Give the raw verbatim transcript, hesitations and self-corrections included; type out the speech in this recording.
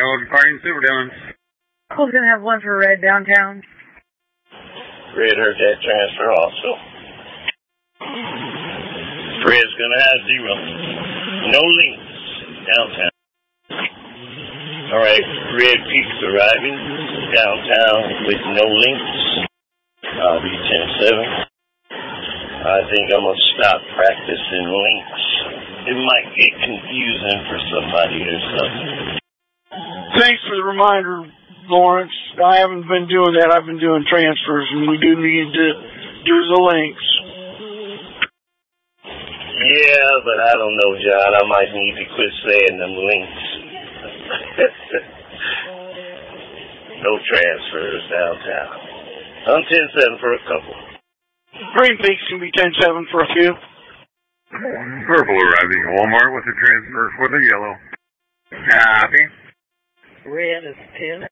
Golden Party and Super Dillon. Who's going to have one for Red downtown? Red heard that transfer also. Red's going to have zero. No links downtown. All right, Red Peaks arriving downtown with no links. I'll be ten seven. I think I'm going to stop practicing links. It might get confusing for somebody or something. Thanks for the reminder, Lawrence. I haven't been doing that. I've been doing transfers, and we do need to do the links. Yeah, but I don't know, John. I might need to quit saying them links. No transfers downtown. I'm ten seven for a couple. Green Peaks can be ten seven for a few. Purple arriving at Walmart with a transfer for the yellow. Copy. Red is ten.